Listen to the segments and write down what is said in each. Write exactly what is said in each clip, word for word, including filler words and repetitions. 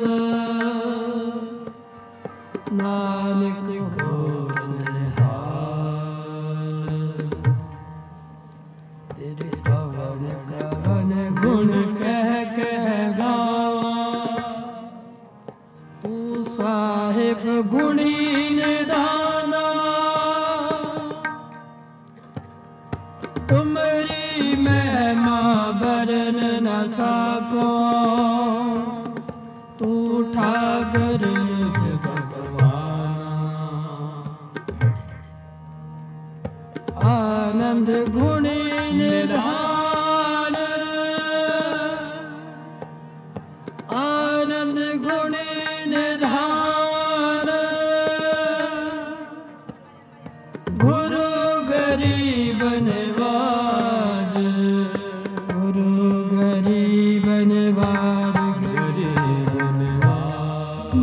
नानक होत निहाल। तेरे कवन कवन गुण कह कह गावा, तू साहिब गुणी निधाना। तुमरी महिमा बरन न साको, तू ठाकर भगवाना। आनंद गुणी निधान, आनंद गुणी निधान। गुरु गरीब निवाज, गुरु गरीब निवाज, गरीब निवाज।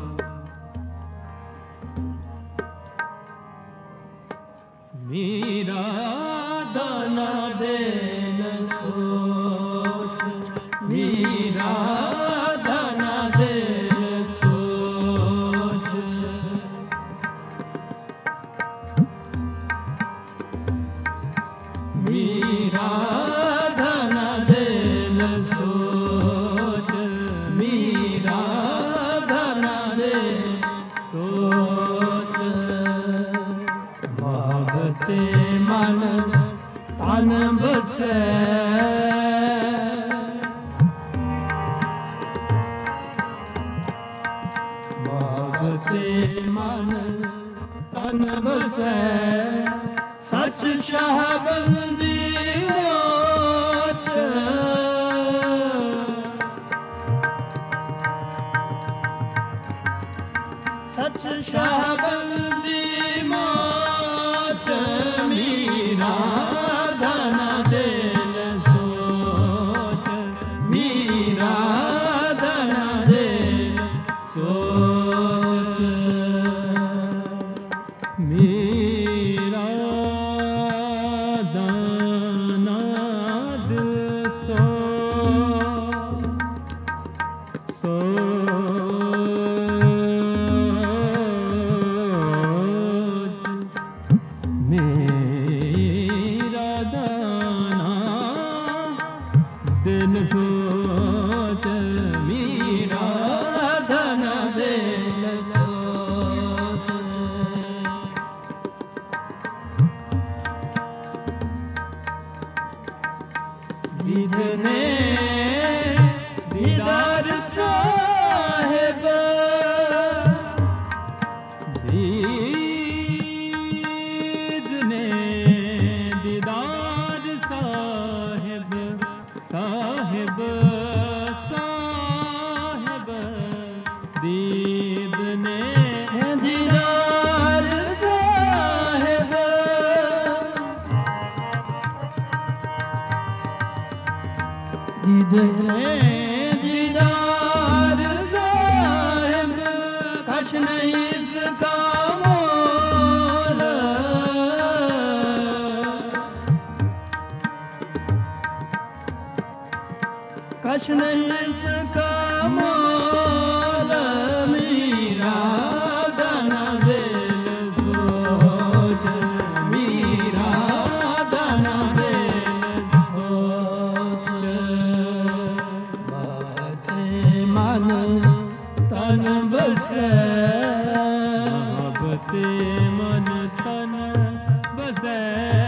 मीरा दाना देन सोच, मीरा दाना देन सोच। मीरा दाना देन सोच, मीरा दाना देन सोच। भागते मन तन बसै, भागते मन तन बसै। सच शाहबंदी ओच, सच शाहबंदी मोच। मीरा दाना देन सोच, मीरा दाना देन सोच। मीरा दाना दिल सोच, सोच। मेरा दाना दिल सोच, मेरा दाना दिल सोच। दीदने दीदार साहिब, दीदने दीदार साहिब, साहिब साहिब। दीदने दीदार साहिब, दीदने दीदार साहिब। कछ नहीं इसका मोल, कछ नहीं इसका मोल। मीरा दाना दिल सोच, मीरा दाना दिल सोच। बाते मन तन बसै, बाते मन तन बसै।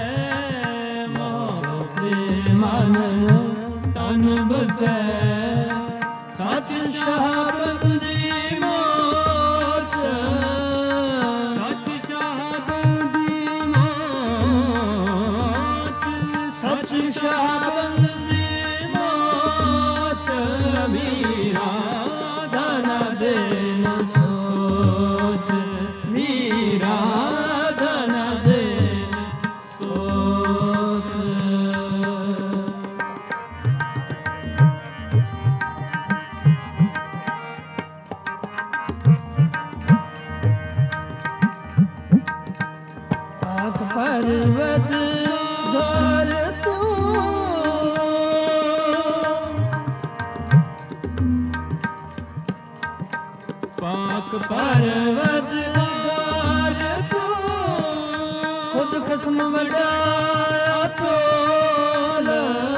बाते मन तन बसै। सच शाहबंदी मोच, सच शाहबंदी मोच, सच शाहबंदी मोच। मीरा दाना देन सोच, मीरा दाना देन सोच। पर्वत धर तू, पाक परवरदिगार तू खुद खस्म वडाया तोल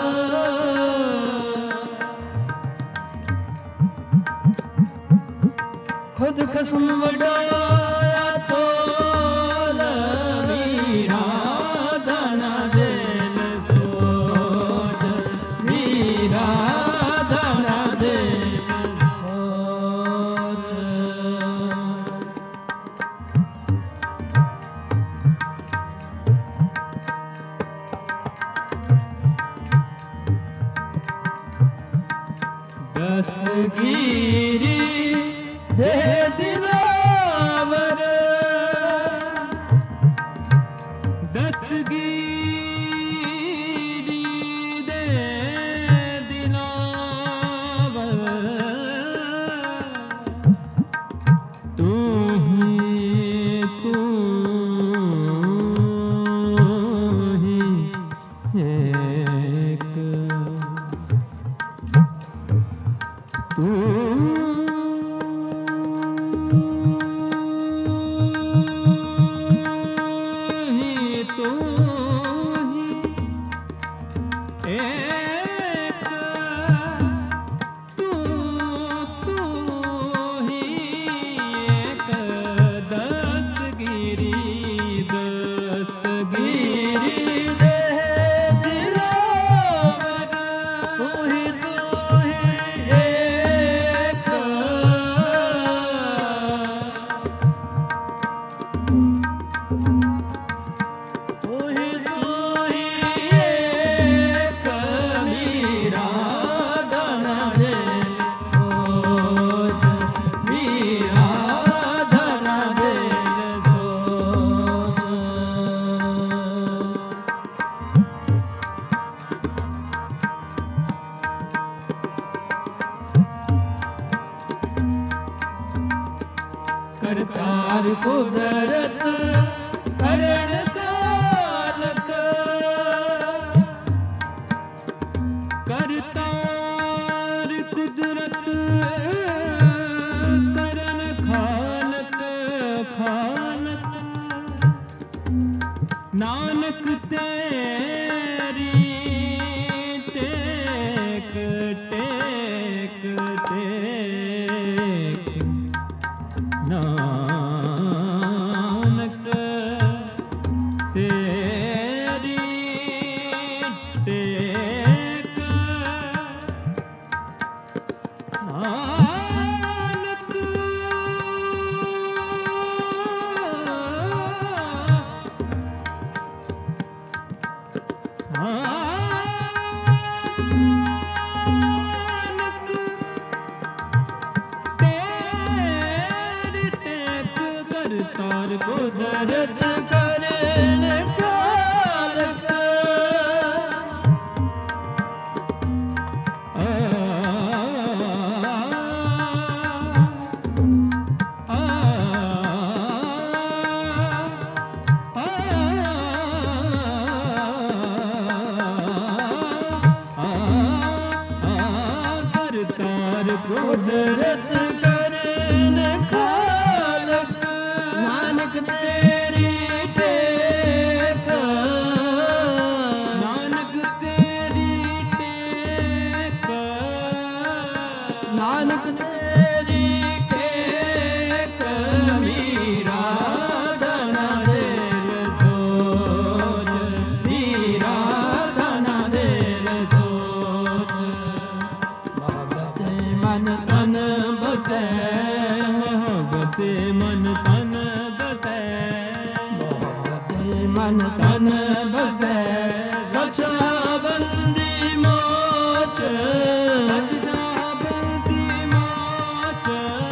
खुद खस्म वडाया तोल मीरा धना दिल सोच मीरा धना दिल सोच दस्तगीरी दे दिलावर दस्तगीरी दे दिलावर तू ही तू ही एक तू करतार कुदरत करण कालक करतार कुदरत करण खालक खालक नानक तेरी टेक टेक टेक नानक तेरी टेक नानक करतार कुदरत करण कालक आ आ करतार कुदरत करण खालक नानक तेरी टेक नानक तेरी टेक नानक तेरी टेक मीरा धना दिल सोच मीरा धना दिल सोच मोहब्बत मन तन बसे मोहब्बत मन तन बसे मोहब्बत मन तन बसे सचाबंदी मोच सचाबंदी मोच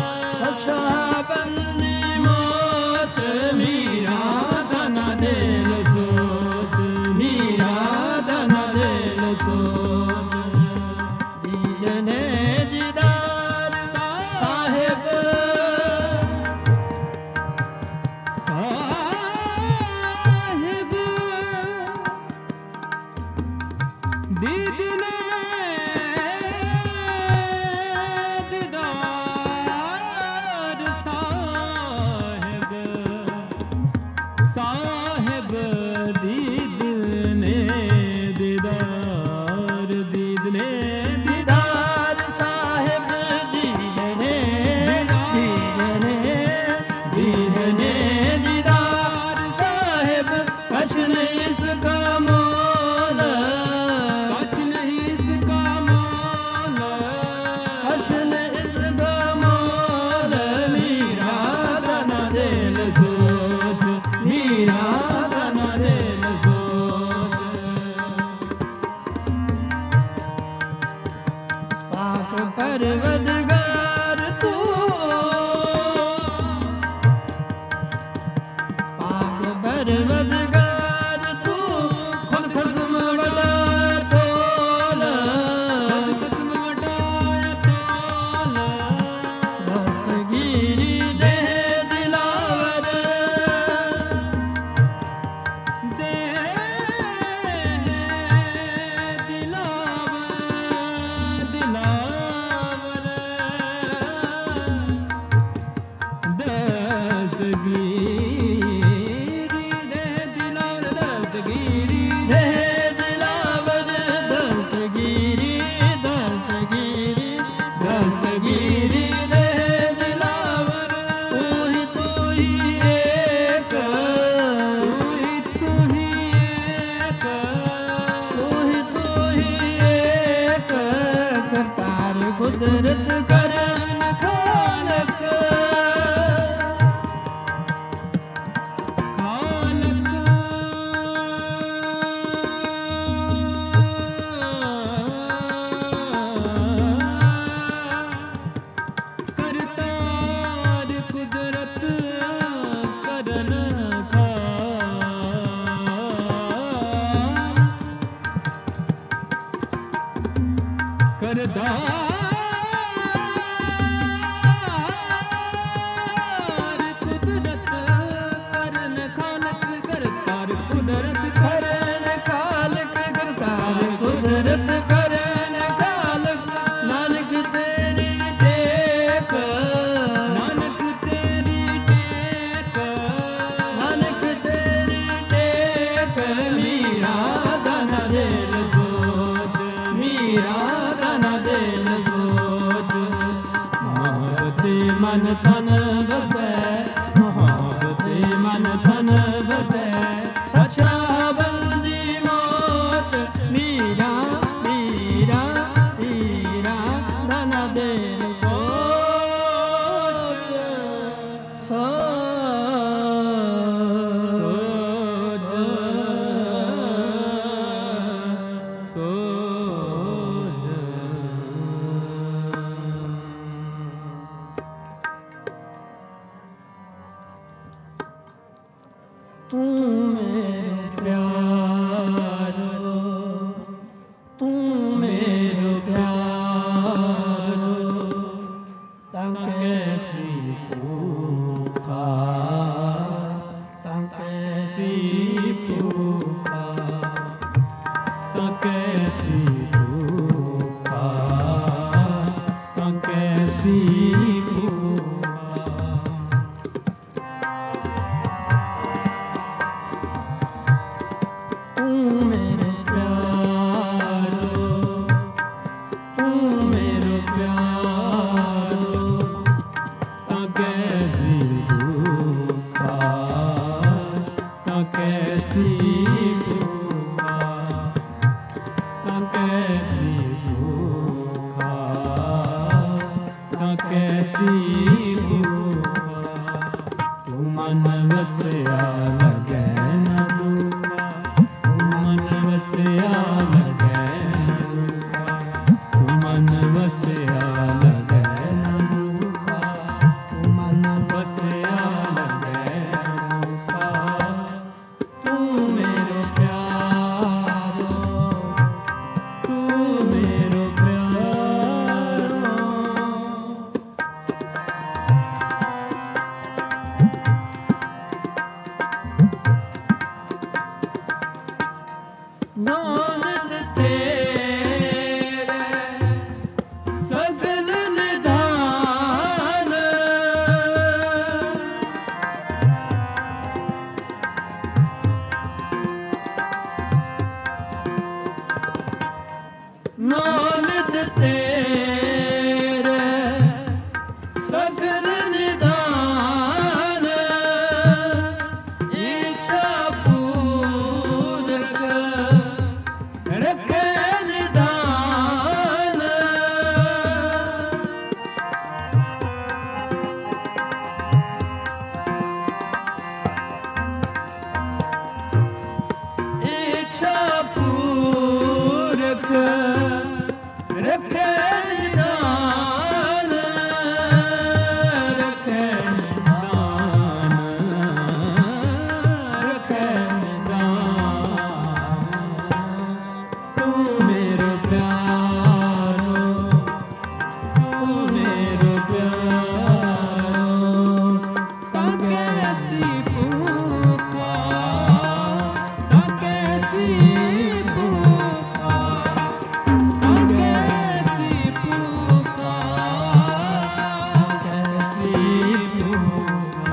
सचाबंदी मोच मीरा धना दिल सोच मीरा धना दिल सोच दीजने दीदार साहिब साहिब दीदने दीदार करतार कुदरत करन खालक करतार कुदरत करन खालक करतार कुदरत करन खालक नानक तेरी टेक नानक तेरी टेक नानक तेरी टेक मीरा धन दिल जोत मीरा धन दिल जोत मोहब्बते मन तन बसै मोहब्बते मन तन बसै सच्चा बंदी मौत मीरा मीरा मीरा धन दिल सोच सोच सोच तू मेरे प्यारो तू मेरे प्यारो तंग कैसी भूखा तंग कैसी भूखा तंग कैसी भूखा तंग कैसी भूखा तू मेरे प्यारो तू मेरे प्यारो ता कैसी भूखा ता कैसी भूखा ता कैसी भूखा ता कैसी भूखा तू मन वसया लगे न दूखा तू मन वसया लगे न दूखा तू मन वसया लगे न दूखा तू मन वसया लगे न दूखा तू मेरे प्यारो तू मेरे प्यारो नानक तेरे सगल निधान नानक तेरे सगल निधान इच्छा पूरक रखे निदान इच्छा पूरक रखे निदान रखे निदान रखे निदान तू मेरे प्यारो तू मेरे प्यारो ता कैसी भूखा ता कैसी भूखा ता कैसी भूखा ता कैसी भूखा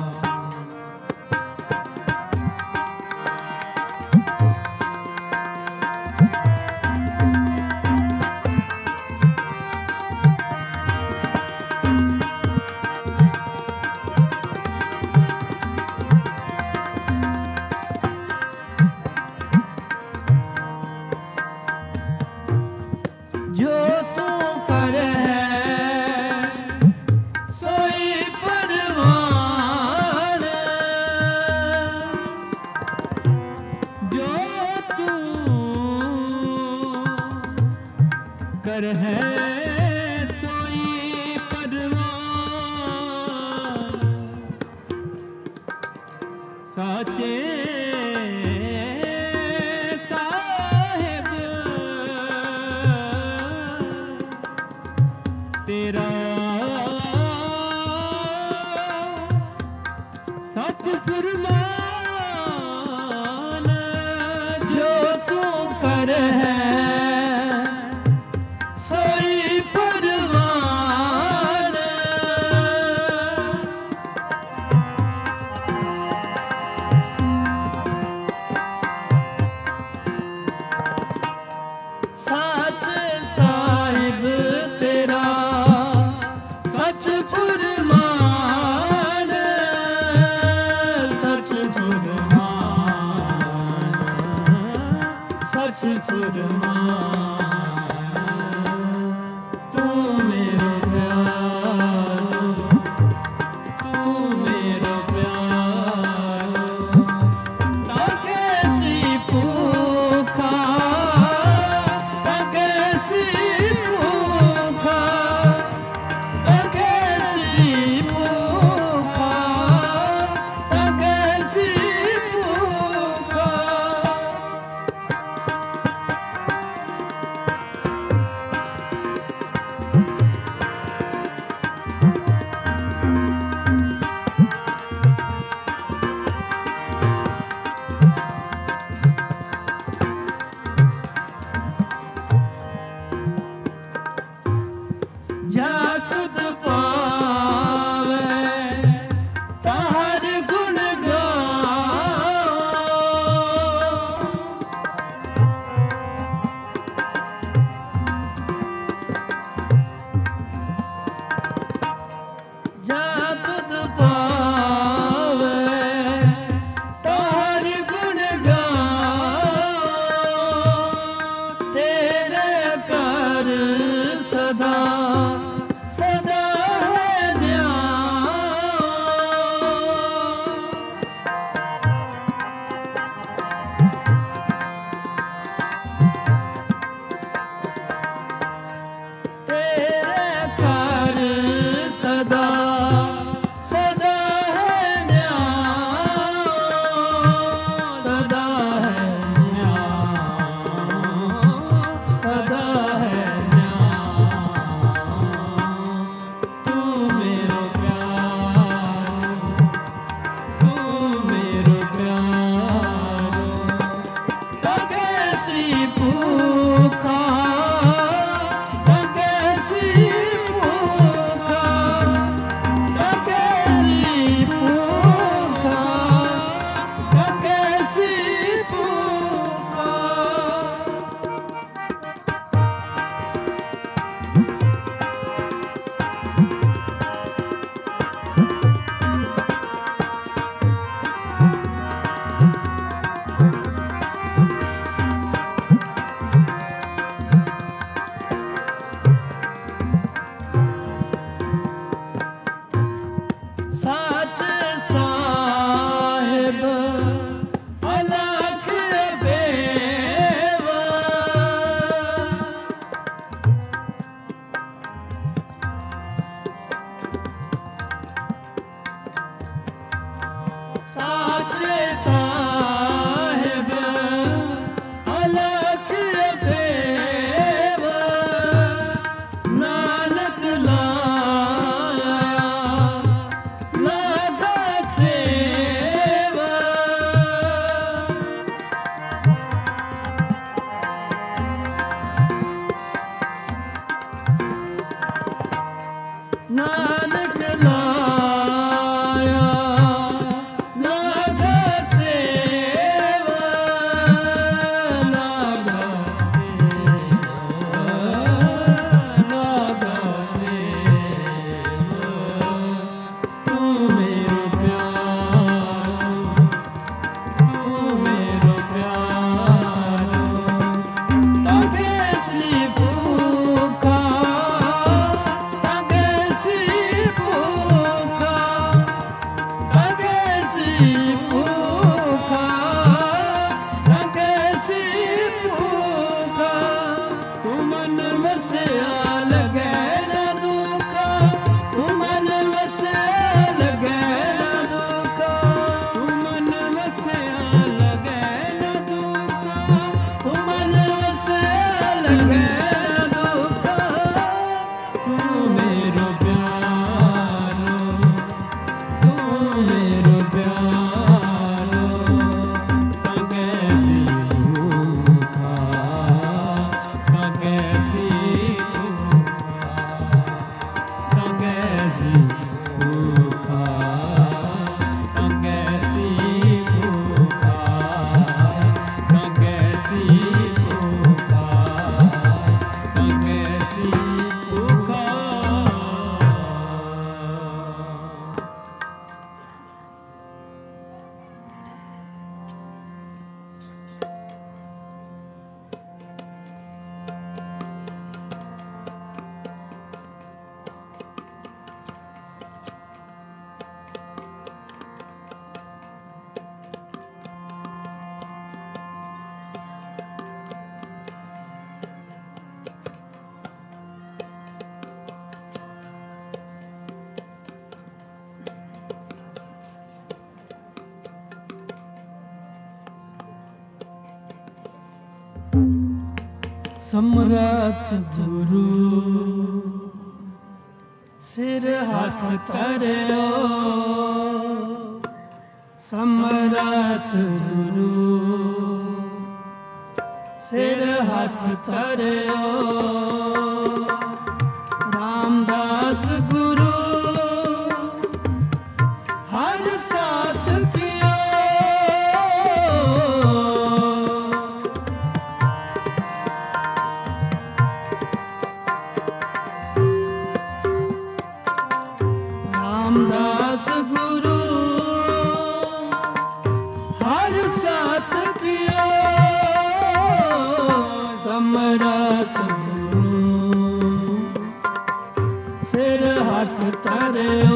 जो तू कर है सोई परवान जो तू कर है सोई परवान साचे साहेब सत फुरमान जो तू कर है सोई परवान। सच साहिब तेरा सच फुरमान सच फुरमान सच फुरमान। तू मेरो प्यारो तू मेरो प्यारो ताके सी भूखा ताके सी भूखा ताके सी भूखा ताके सी भूखा। जा खुद पावे ताहर गुण गाओ। जा खुद पावे ताहर गुण गाओ। तेरे कर सदा सदा है ध्यान। तेरे कर सदा सदा है ध्यान। सदा है ध्यान सदा है ध्यान। तू मेरो प्यारो तू मेरो प्यारो ताके सी भूखा ताके सी भूखा ताके सी भूखा ताके सी भूखा। सच साहिब अलख बेवा। सच साहिब अलख बेवा। नानक लाया लागा सेवा। नानक लाया लागा सेवा। ਸਮਰਥ ਗੁਰੂ ਸਿਰ ਹੱਥ ਧਰਿਓ ਸਮਰਥ ਗੁਰੂ ਸਿਰ ਹੱਥ ਧਰਿਓ ਰਾਮਦਾਸ ਗੁਰੂ ਹਰ ਸਾਥ ਕੀਓ ਰਾਮਦਾਸ ਗੁਰੂ ਹਰ ਸਾਥ ਕੀਓ ਸਮਰਥ ਗੁਰੂ ਸਿਰ ਹੱਥ ਧਰਿਓ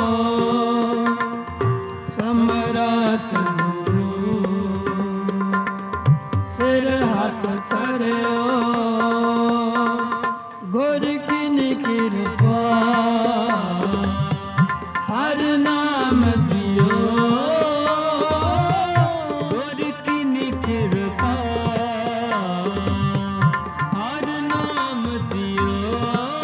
ਸਮਰਥ ਗੁਰੂ ਸਿਰ ਹੱਥ ਧਰਿਓ ਗੁਰ ਕੀ ਕਿਰਪਾ ਹਰ ਨਾਮ ਦਿਓ ਗੁਰ ਕੀ ਕਿਰਪਾ ਹਰ ਨਾਮ ਦਿਓ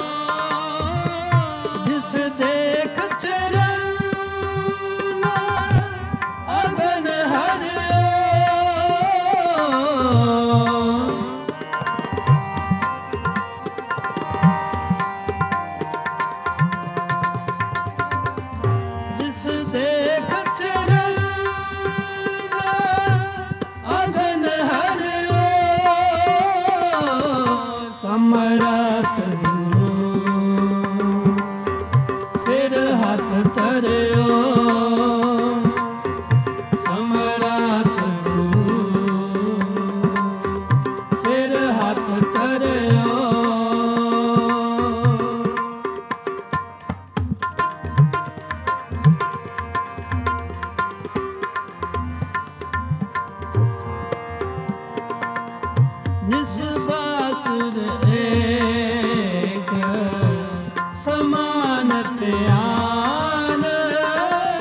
ਜਿਸ ਦੇਖ ਚਰਨ ਅਗਨ ਹਰਿਓ ਜਿਸ ਦੇਖ ਚਰਨ ਅਗਨ ਹਰਿਓ ਸਮਰਥ ਗੁਰੂ ਸਿਰ ਹੱਥ ਧਰਿਓ ਸਮਰਥ ਗੁਰੂ ਸਿਰ ਹੱਥ ਧਰਿਓ ਨਿਸਬਾਸੁਰ ਏਕ ਸਮਾਨ ਧਿਆਨ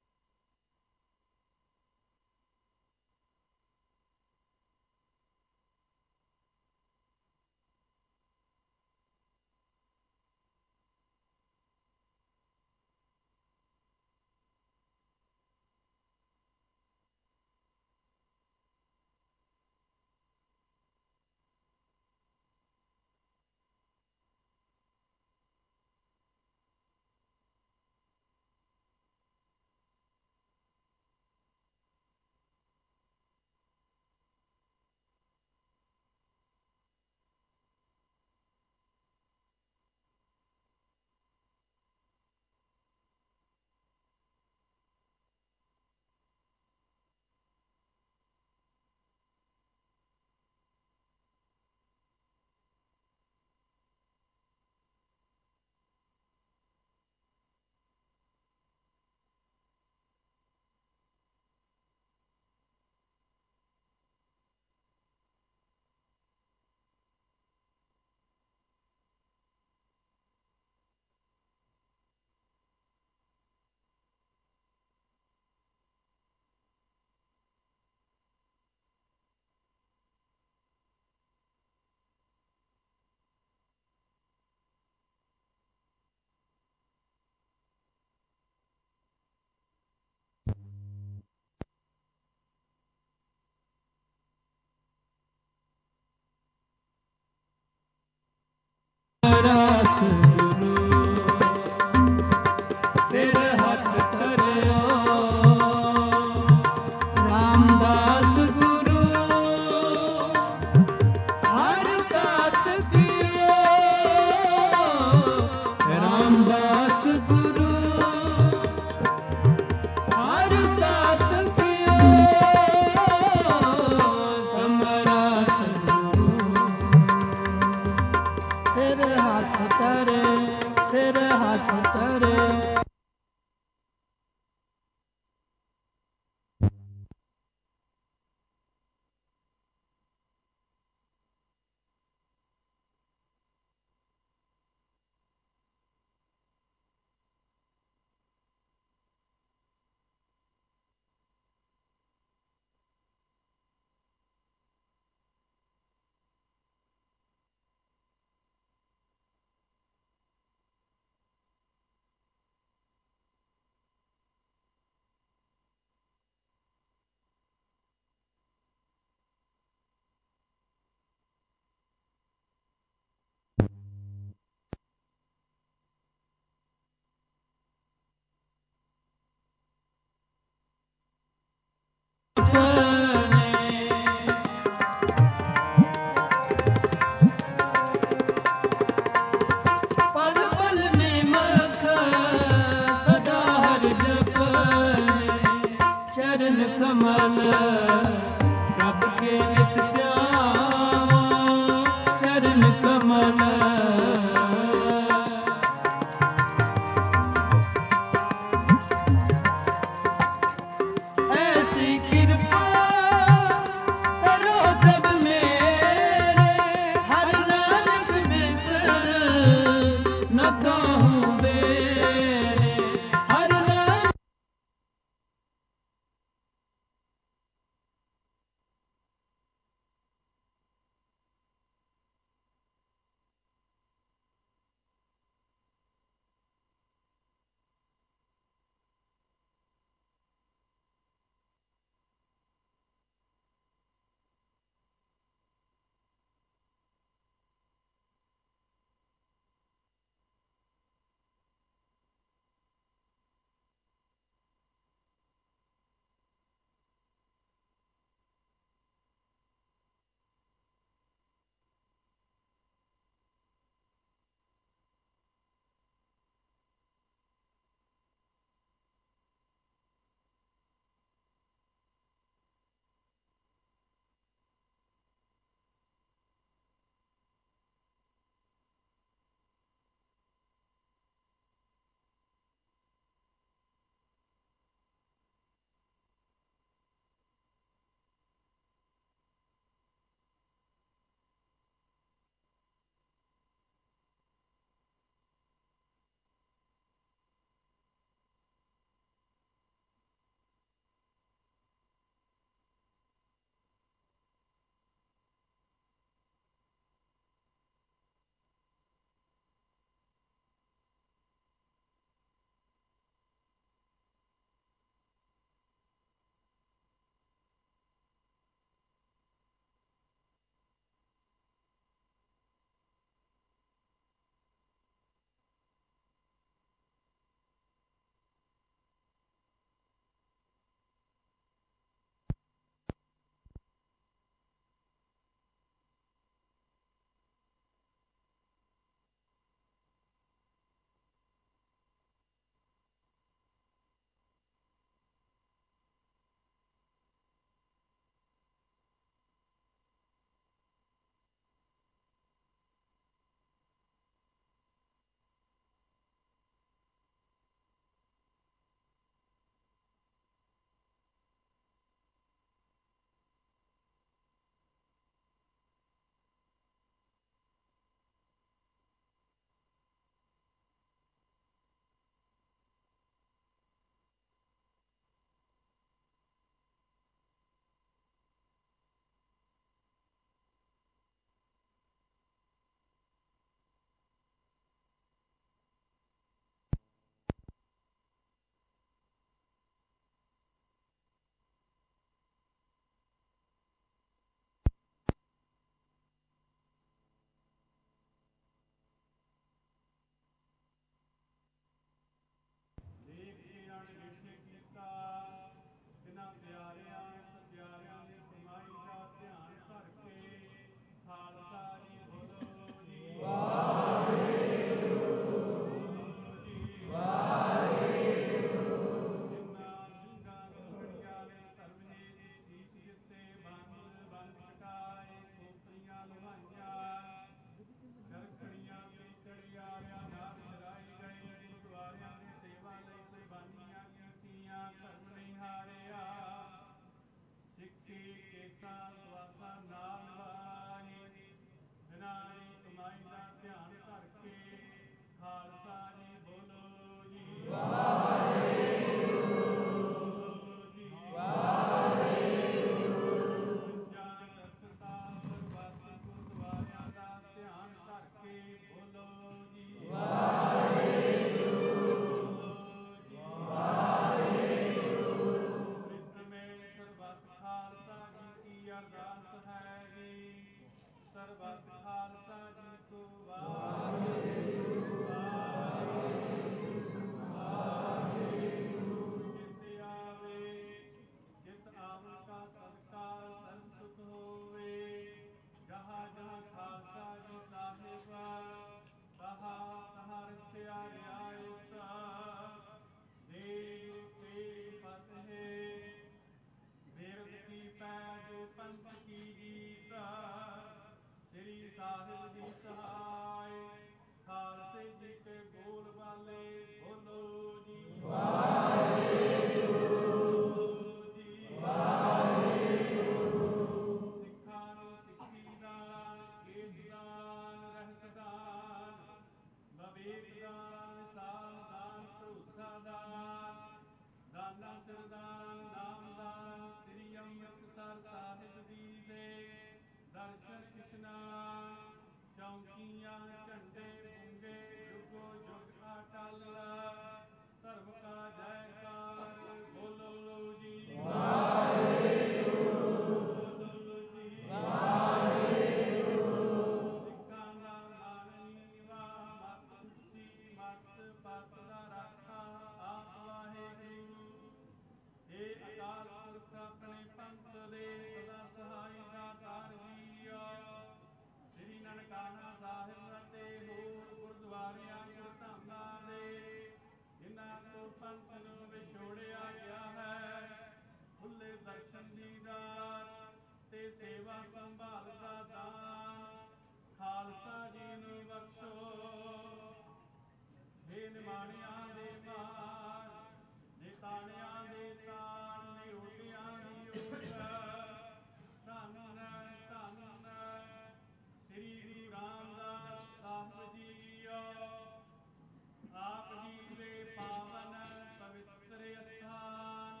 ਬਾਣਿਆਂ ਦੇ ਮਾਰ, ਦੇ ਤਾਣਿਆਂ ਦੇ ਤਾਰ, ਦੇ ਓਟਿਆਂ ਦੀ ਓਟ। ਧੰਨ ਧੰਨ ਸ੍ਰੀ ਗੁਰੂ ਰਾਮਦਾਸ ਸਾਹਿਬ ਜੀਓ, ਆਪ ਜੀ ਦੇ ਪਾਵਨ ਪਵਿੱਤਰ ਅਸਥਾਨ।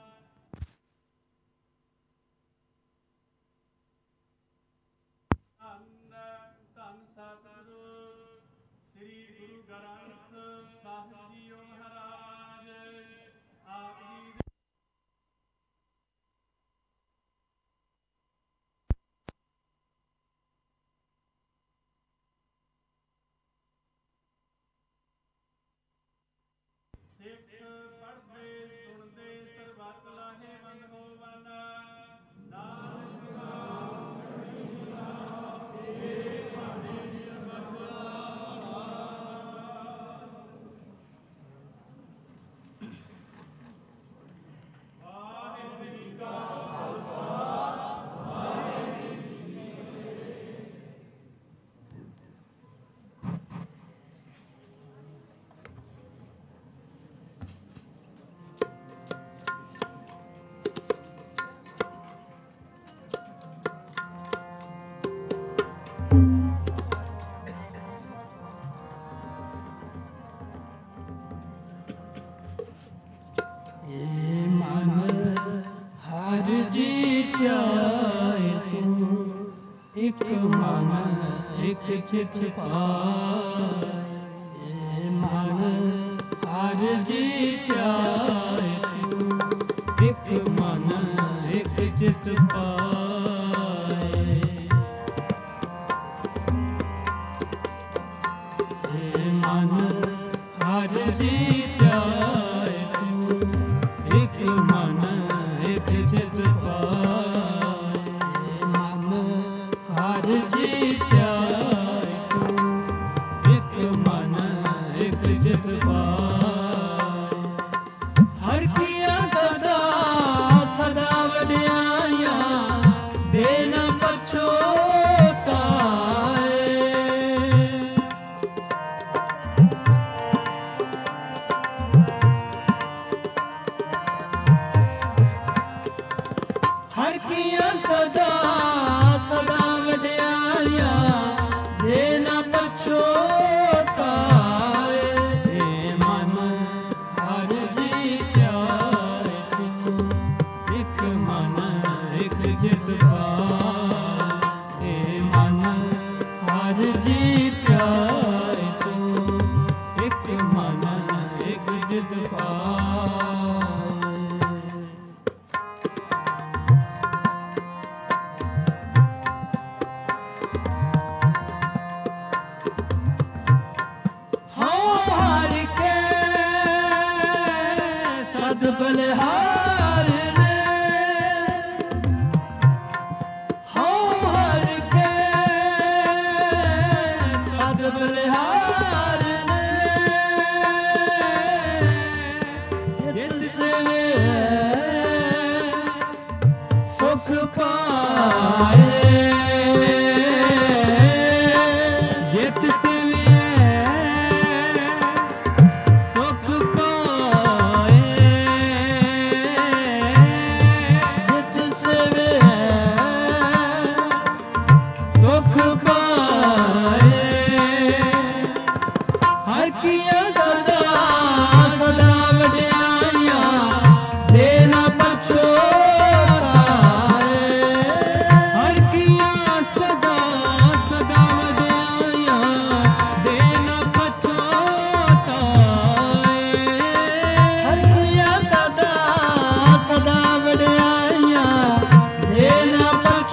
ਧੰਨ ਧੰਨ ਸਤਿਗੁਰੂ ਸ੍ਰੀ ਗੁਰੂ ਗ੍ਰੰਥ ਸਾਹਿਬ ਜੀਓ ਮਹਾਰਾਜ, ਆਪ ਜੀ ਦੇ ਸਿੱਖ ਪੜ੍ਹਦੇ ਸੁਣਦੇ ਸਰਬੱਤ ਲਾਹੇਵੰਦ ਹੋਵਨ। ਨਾਨਕ ਨਾਮ ਚੜ੍ਹਦੀ ਕਲਾ, ਏ ਭਾਣੇ ਸਰਬੱਤ ਦਾ। ਵਾਹਿਗੁਰੂ ਜੀ ਕਾ ਖਾਲਸਾ, ਵਾਹਿਗੁਰੂ ਜੀ ਕੀ ਫਤਿਹ। ਏ ਮਨ ਹਰ ਜੀ ਧਿਆਏ ਤੂੰ, ਇਕ ਮਨ ਇਕ ਚਿਤ ਪਾਏ। ਏ ਮਨ ਹਰ ਜੀ ਧਿਆਏ ਤੂੰ, ਇਕ ਮਨ ਇਕ ਚਿਤ ਪਾਏ। ਏ ਮਨ ਹਰ ਜੀ ਧਿਆਏ ਤੂੰ, ਇਕ ਮਨ ਇਕ ਚਿਤ ਪਾਏ। ਮਨ ਹਰ ਜੀ ਧਿਆਏ ਤੂੰ, ਇਕ ਮਨ ਇਕ ਚਿਤ ਪਾਏ। ਹਰ ਕੀਆ ਸਦਾ ਸਦਾ ਵਡਿਆਈਆਂ, ਦੇ ਨ ਪਛੋਤਾਏ। ਹਰ ਕੀਆ ਸਦਾ ਸਦਾ ਵਡਿਆਈਆਂ, ਦੇ ਨ ਪਛੋਤਾਏ। ਏ ਮਨ ਹਰ ਜੀ ਧਿਆਏ ਤੂੰ, ਇਕ ਮਨ ਇਕ ਚਿਤ ਪਾਏ। ਏ ਮਨ ਹਰ ਜੀ ਧਿਆਏ ਤੂੰ, ਇਕ ਮਨ ਇਕ ਚਿਤ ਪਾਏ। ਹਰਿ ਕੇ ਸਦ ਬਲਿਹਾਰ ਨੇ, ਹਉ ਹਰਿ ਕੇ ਸਦ ਬਲਿਹਾਰ ਨੇ। ਜਿਤ ਸੇਵੇ ਸੁਖ ਪਾਏ। ਜਿਤ ਸੇਵੇ ਸੁਖ ਪਾਏ। ਜਿਤ ਸੇਵੇ ਸੁਖ ਪਾਏ। ਹਰ ਕੀਆ ਸਦਾ ਸਦਾ ਵਡਿਆਈਆਂ, ਦੇ ਨ ਪਛੋਤਾਏ। ਹਰ ਕੀਆ ਸਦਾ ਸਦਾ ਵਡਿਆਈਆਂ, ਦੇ ਨ ਪਛੋਤਾਏ। ਹਰ ਕੀਆ ਸਦਾ ਸਦਾ ਵਡਿਆਈਆਂ, ਦੇ ਨ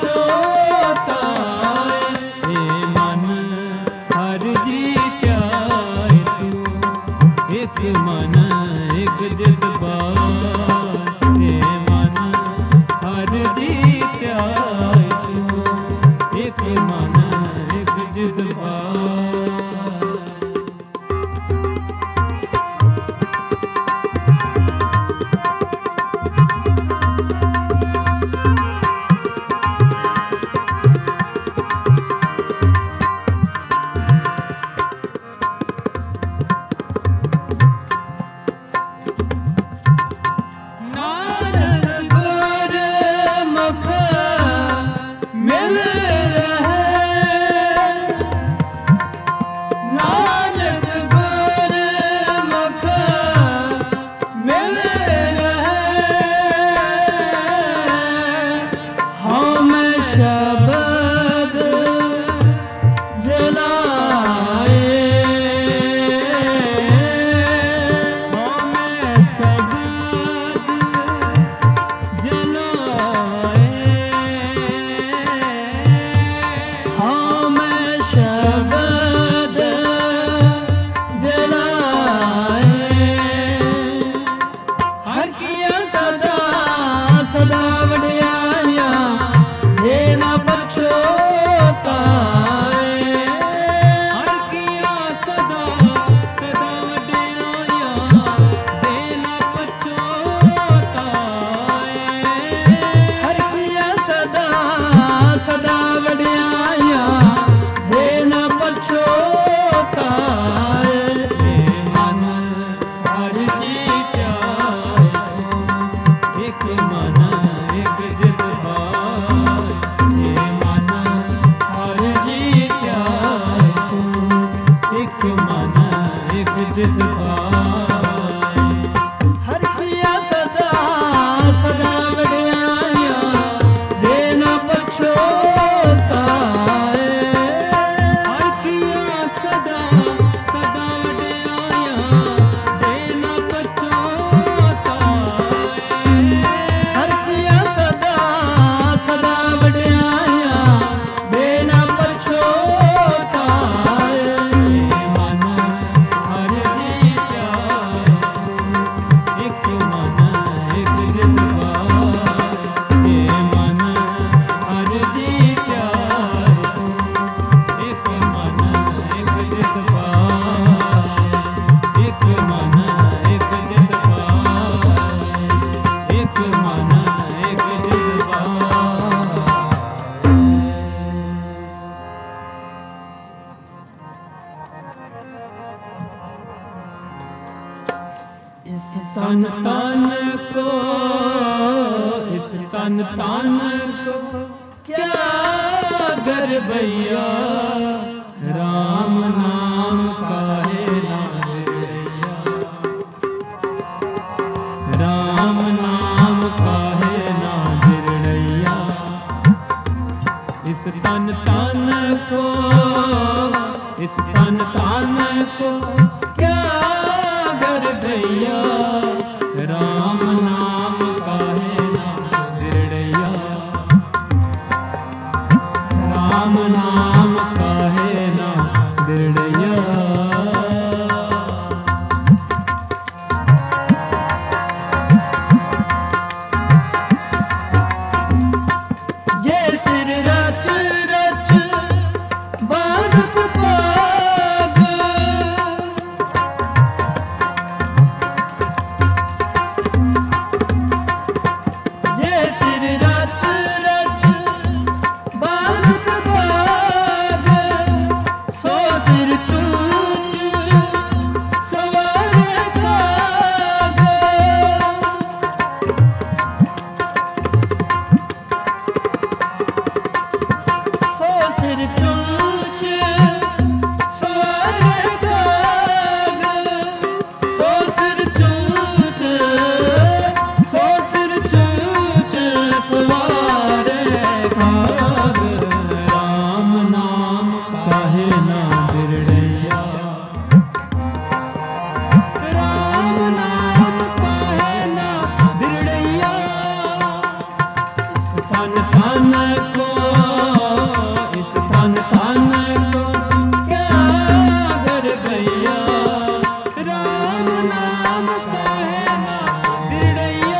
ਪਛੋਤਾਏ। ਏ ਮਨ ਹਰ ਜੀ ਧਿਆਏ ਤੂੰ, ਇਕ ਮਨ ਇਕ ਚਿਤ ਪਾਏ। ਏ ਮਨ ਹਰ ਜੀ ਧਿਆਏ ਤੂੰ, ਇਕ ਮਨ ਇਕ ਚਿਤ ਪਾਏ। तन को, इस तन तन को क्या गर भैया, राम नाम काहे ना दिरैया, राम नाम काहे ना दिरैया। इस तन तन को, इस तन तन को क्या गर भैया, राम नाम काहे ना दिरैया, राम नाम काहे ना दिरैया। जय सिर रच रच बाधक पाग, जय सिर रच रच बाधक पाग, सो सिर चूच सवार काग, सो सिर चूच सवार काग, सो सिर चूच, सो सिर चूच सवार काग, राम नाम काहे ना दिरैया, राम नाम काहे ना दिरैया। इस तन तन को, इस तन तन को क्या गर भैया, राम नाम काहे ना दिरैया,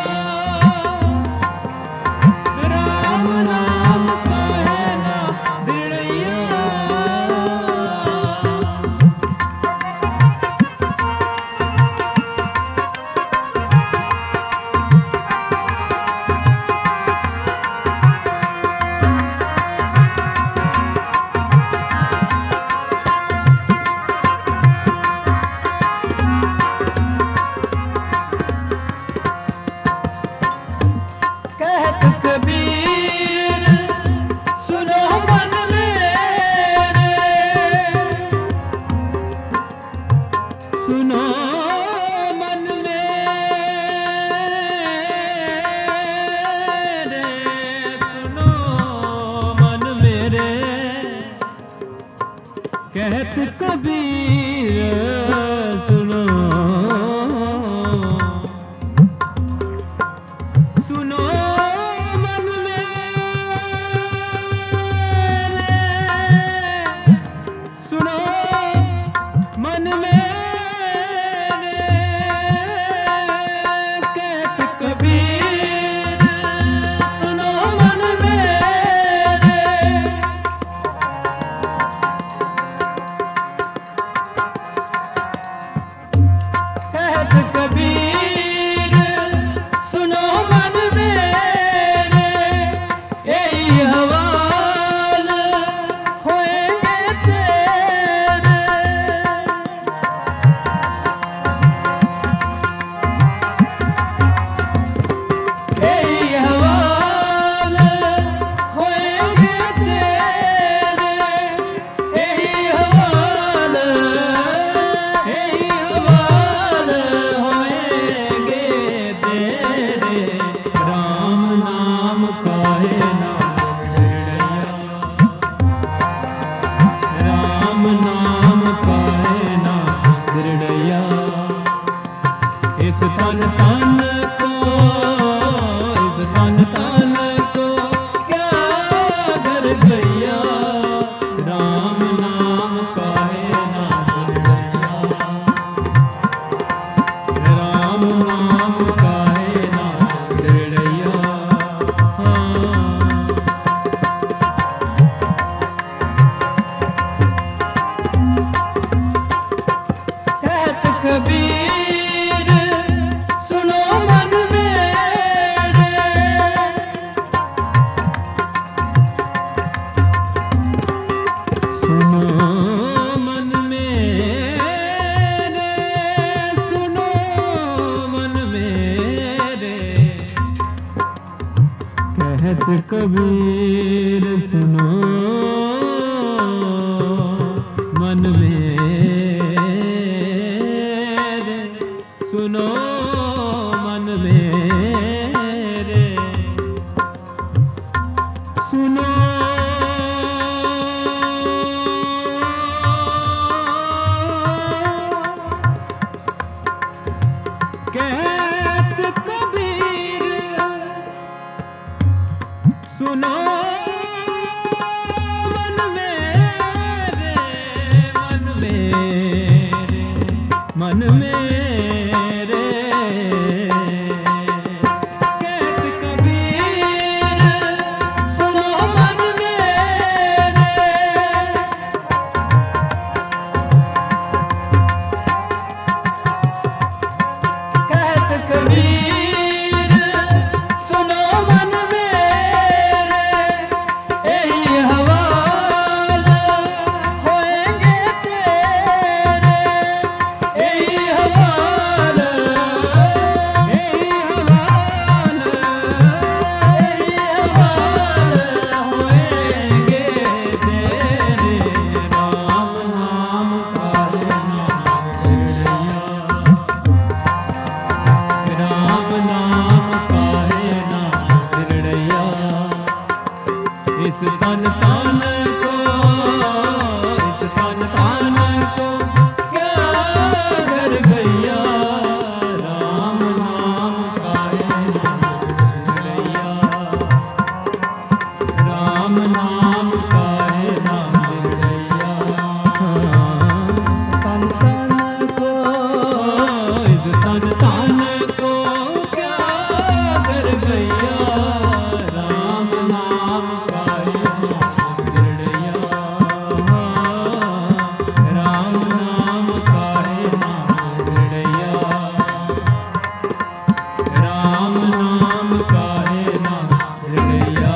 राम नाम काहे ना दिरैया। कहत कबीर सुनो मन मेरे, सुनो मन मेरे, सुनो मन मेरे। कहत कबीर सुनो, सुनो मन मेरे, सुनो मन मेरे। कहत कबीर सुनो मन मेरे, कहत कबीर सुनो मन मेरे, सुनो मन मेरे, सुनो कहत कबीर सुनो मन मेरे, मन मेरे, मन मेरे, कहत कबीर सुनो मन मेरे, कहत कबीर सुनो मन मेरे, यही हवाल होएंगे तेरे, यही हवाल, यही हवाल, यही हवाल होएंगे तेरे। राम नाम का लेना बिगड़ैया, राम नाम काहे ना बिगड़ैया, इस तन तन को, इस तन तन को क्या कर गैया, राम नाम काहे ना बिगड़ैया, राम नाम काहे ना बिगड़ैया, इस तन तन को, इस तन तन को क्या कर गैया, राम नाम काहे ना बिगड़ैया, राम नाम काहे ना बिगड़ैया, राम नाम काहे ना बिगड़ैया।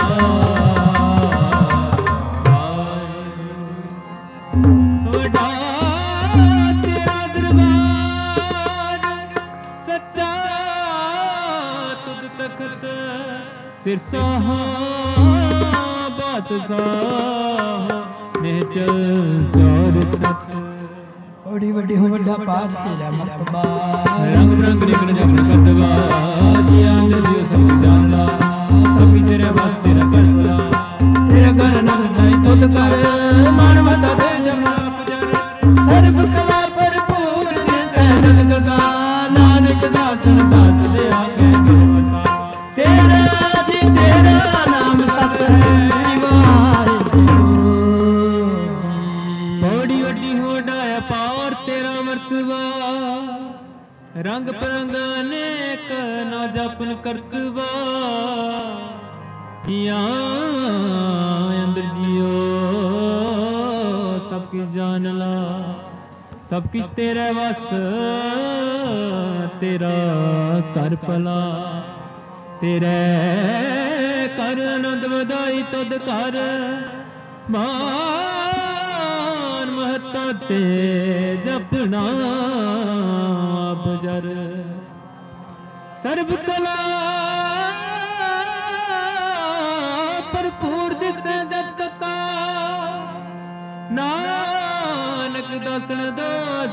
वड्डा तेरा दरबार सच्चा तुद तखत, सिरसाहा बादशाह निहचल चौर तख्त। ओड़ी वड्डी हो वड्डा पार तेरा मर्तबा, रंग बिरंग निकल जगन कतवा, जिया जलियो सब जाला, सभी तेरे बस तेरा करबला, तेरा घर नर दाई तुद कर, मान मता दे जमा पुजर, सर्व कला भरपूर दिसै सदगता, नानक दासन साथ ले आगे गिरवता, तेरा जी तेरा नाम सत है, श्री वाहिगुरू। बड़ी वड्डी हो डाया पार तेरा मर्तबा, रंग परंग अनेक ना जपन करतबा, या अंदर जियो सब किछ जान ला, सब किछ तेरे वस, तेरा कर भला, तेरे कर आनंद वधाई तुद कर, मान महता ते जपना बजर, सर्व कला भरपूर दिसै जगता, नानक दासन दास,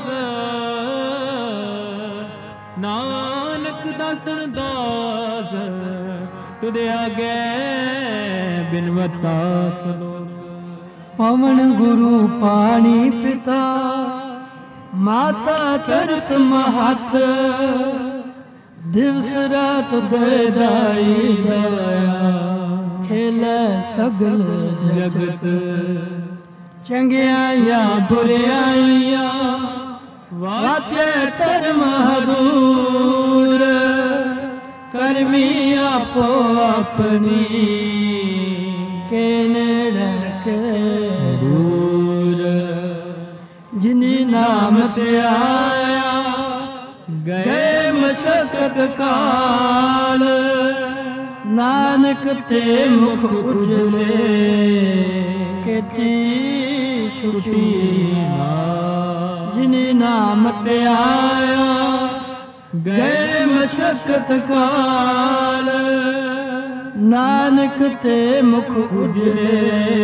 नानक दासन दास, तुदे आगे बिनवता सलो। पवन गुरु पानी पिता, माता तरत महत, दिवस रात दे दाई दया, खेले सगल जगत, चंगियाइया बुरियाइया, वाचे धर्म हदूर, करमी आपो अपनी, के नेड़े के दूर, जिनी नाम ते आया, गए मशक्कत काल, नानक ते मुख उजले, केती छुटी नाल, जिनी नाम ते आया, गए मशक्कत काल, ਨਾਨਕ ਤੇ ਮੁਖ ਉਜਲੇ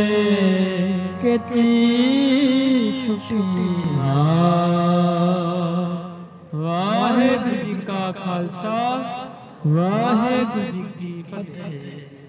ਕੀਤੀ ਛੁਟੀ। ਵਾਹਿਗੁਰੂ ਜੀ ਕਾ ਖਾਲਸਾ ਵਾਹਿਗੁਰੂ ਜੀ ਕੀ ਫਤਿਹ।